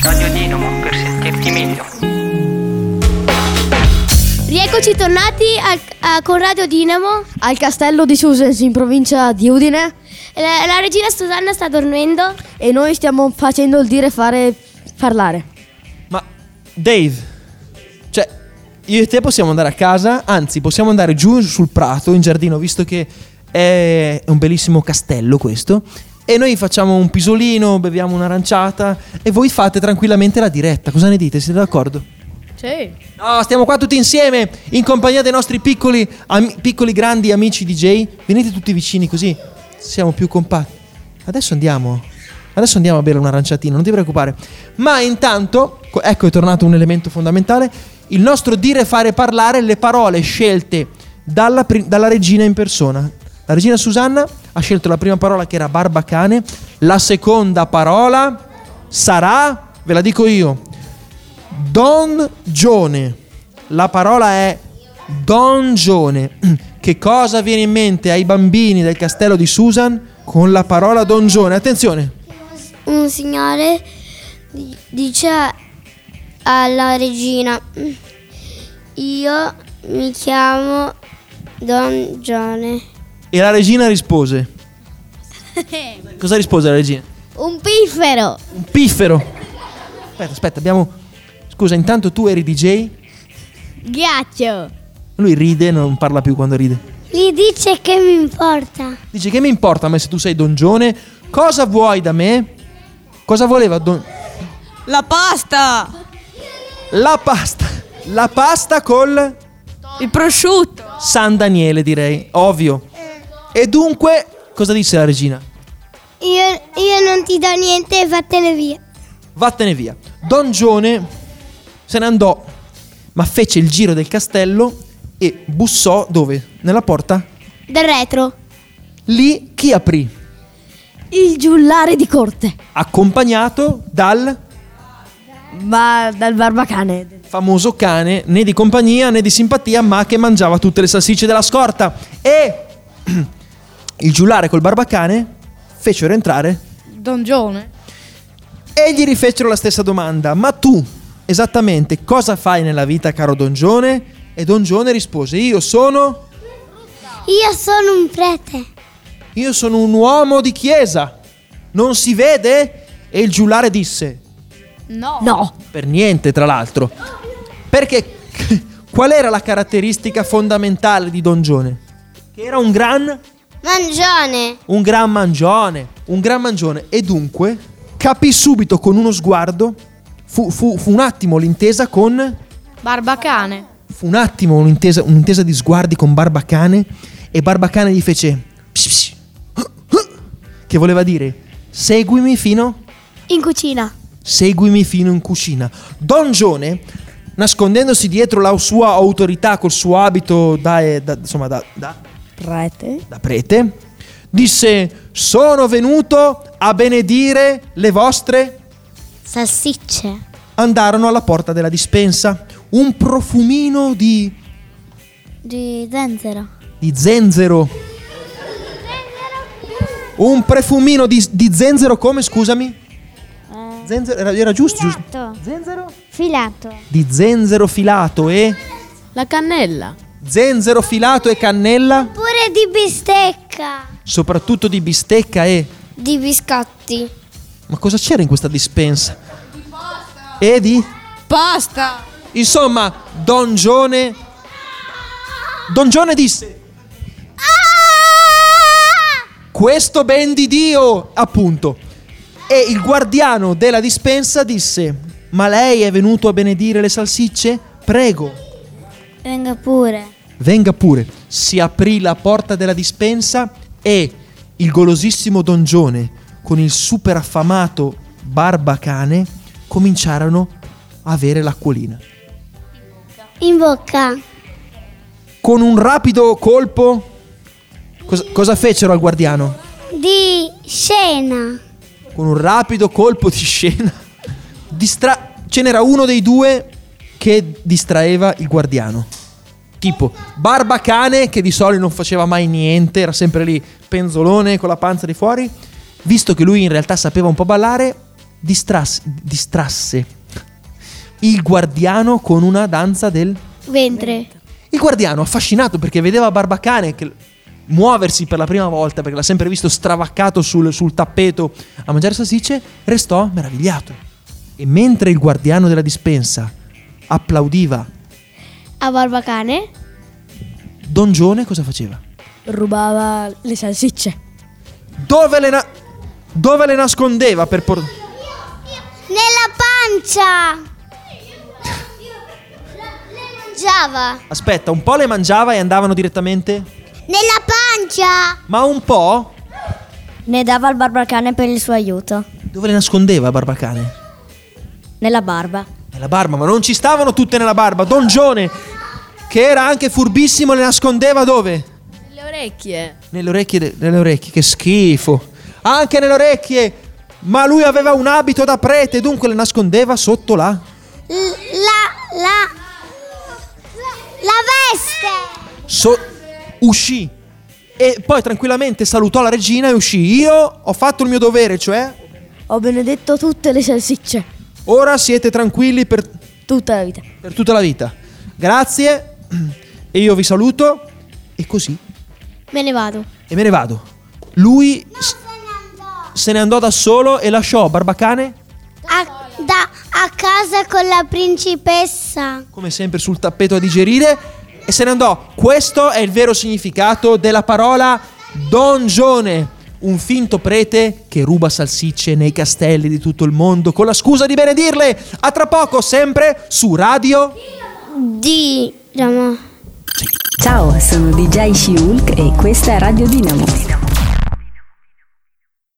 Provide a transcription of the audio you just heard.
Radio Dinamo per sentirti meglio. Rieccoci tornati con Radio Dinamo al castello di Susens in provincia di Udine. La regina Susanna sta dormendo e noi stiamo facendo il dire fare parlare. Ma Dave, cioè io e te possiamo andare a casa, anzi possiamo andare giù sul prato in giardino, visto che è un bellissimo castello questo, e noi facciamo un pisolino, beviamo un'aranciata e voi fate tranquillamente la diretta. Cosa ne dite? Siete d'accordo? Sì. No, stiamo qua tutti insieme in compagnia dei nostri piccoli grandi amici DJ. Venite tutti vicini così siamo più compatti. Adesso andiamo a bere un'aranciatina, non ti preoccupare. Ma intanto, ecco, è tornato un elemento fondamentale: il nostro dire fare parlare, le parole scelte dalla regina in persona. La regina Susanna ha scelto la prima parola, che era barbacane. La seconda parola sarà, ve la dico io, dongione. La parola è dongione. Che cosa viene in mente ai bambini del castello di Susan con la parola dongione? Attenzione. Un signore dice alla regina: io mi chiamo Don Gione. E la regina rispose. Cosa rispose la regina? un piffero. Un piffero. Aspetta, abbiamo... Scusa, intanto tu eri DJ? Ghiaccio. Lui ride, non parla più quando ride. Gli dice che mi importa. Dice: che mi importa a me se tu sei Don Gione? Cosa vuoi da me? Cosa voleva Don... La pasta. La pasta col... Il prosciutto. San Daniele, direi, ovvio. E dunque, cosa disse la regina? Io non ti do niente, vattene via. Vattene via. Don Gione se ne andò, ma fece il giro del castello e bussò dove? Nella porta? Del retro. Lì chi aprì? Il giullare di corte. Accompagnato dal barbacane. famoso cane, né di compagnia né di simpatia, ma che mangiava tutte le salsicce della scorta. E il giullare col barbacane fecero entrare Don Gione. e gli rifecero la stessa domanda: ma tu esattamente cosa fai nella vita, caro Don Gione? E Don Gione rispose: io sono un prete. Io sono un uomo di chiesa. Non si vede? E il giullare disse: No. per niente, tra l'altro. Perché qual era la caratteristica fondamentale di Don Gione? Che era un gran mangione. E dunque capì subito con uno sguardo. Fu un attimo l'intesa con Barbacane. Fu un attimo un'intesa di sguardi con Barbacane. E Barbacane gli fece pss, che voleva dire: seguimi fino In cucina. in cucina. Don Gione, nascondendosi dietro la sua autorità col suo abito da prete, disse: sono venuto a benedire le vostre Salsicce. Andarono alla porta della dispensa. Un profumino di Zenzero. Un profumino di zenzero, come, scusami? Zenzero, era giusto? Zenzero? Filato. Di zenzero filato e... La cannella. Zenzero filato e cannella. Pure di bistecca. Soprattutto di bistecca e... Di biscotti. Ma cosa c'era in questa dispensa? E di... Pasta. Insomma, Don Gione disse: questo ben di Dio, appunto. E il guardiano della dispensa disse: ma lei è venuto a benedire le salsicce? Prego, Venga pure. Si aprì la porta della dispensa e il golosissimo Don Gione con il super affamato Barbacane cominciarono a avere l'acquolina. In bocca. Con un rapido colpo, cosa fecero al guardiano? Di scena. Con un rapido colpo di scena ce n'era uno dei due che distraeva il guardiano. Tipo Barbacane, che di solito non faceva mai niente, era sempre lì penzolone con la panza di fuori. Visto che lui in realtà sapeva un po' ballare, distrasse il guardiano con una danza del... Ventre. Il guardiano, affascinato perché vedeva Barbacane che muoversi per la prima volta, perché l'ha sempre visto stravaccato sul tappeto a mangiare salsicce, restò meravigliato. E mentre il guardiano della dispensa applaudiva A Barbacane. Don Gione, cosa faceva? Rubava le salsicce. Dove le nascondeva per Nella pancia. Le mangiava. Aspetta, un po' le mangiava e andavano direttamente? Nella pancia. Ma un po'? Ne dava al Barbacane per il suo aiuto. Dove le nascondeva Barbacane? Nella barba. Nella barba, ma non ci stavano tutte nella barba. Don Gione, che era anche furbissimo, le nascondeva dove? Le orecchie. Nelle orecchie, che schifo. Anche nelle orecchie. Ma lui aveva un abito da prete, dunque le nascondeva sotto la veste. Uscì. E poi tranquillamente salutò la regina e uscì. Io ho fatto il mio dovere, cioè Ho benedetto tutte le salsicce. ora siete tranquilli per Tutta la vita. tutta la vita. Grazie. E io vi saluto. E così. Me ne vado. E me ne vado. Lui se ne andò da solo e lasciò Barbacane, A casa con la principessa. come sempre, sul tappeto a digerire. E se ne andò. Questo è il vero significato della parola Don Gione, un finto prete che ruba salsicce nei castelli di tutto il mondo con la scusa di benedirle. A tra poco, sempre su Radio Dinamo. Ciao, sono DJ She-Hulk e questa è Radio Dinamo.